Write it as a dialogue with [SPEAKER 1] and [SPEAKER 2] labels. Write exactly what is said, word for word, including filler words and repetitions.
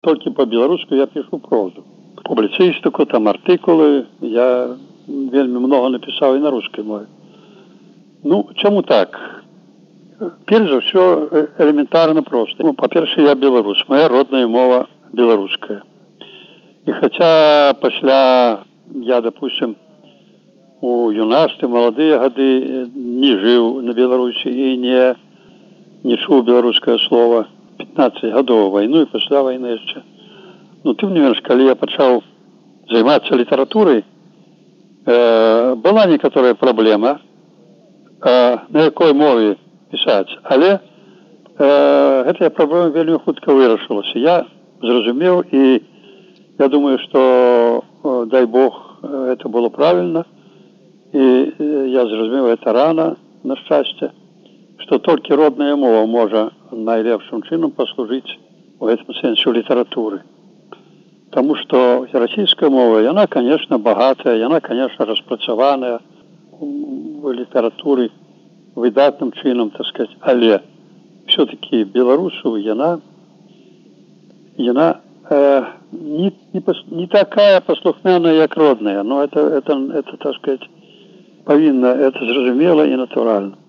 [SPEAKER 1] Толькі па-беларуску я пішу прозу. Публіцыстыку, там артыкулы. Я вельмі много напісаў і на рускай мове. Ну, чаму так? Перш за ўсё, элементарна проста. Ну, па-першае, я беларус. Моя родная мова беларуская. І хаця пасля я, допустим, у юнацтве, маладыя гады не жыў на Беларусі і не, не чуў беларускае слова пятнаццаць гадоў вайну і пасля вайны яшчэ. Ну, тым не менш, калі я пачаў займацца літаратурай, э, была некаторая праблема, э, на якой мове пісаць, але э, гэтая праблема вельмі хутка вырашылася. Я зразумеў і я думаю, што, дай Бог, это было правильно, і я зразумеў это рано, на шчасце, што толькі родная мова можа найлепшым чынам паслужыць у гэтым сэнсе ў літаратуры. Таму што расійская мова, яна, конечно, багатая, яна, конечно, распрацаваная в літаратуры выдатным чынам, так сказать, але все-таки беларусу яна, яна э, не, не, не такая паслухмяная, як родная, но это, это, это, так сказать, павінна, это зразумела і натуральна.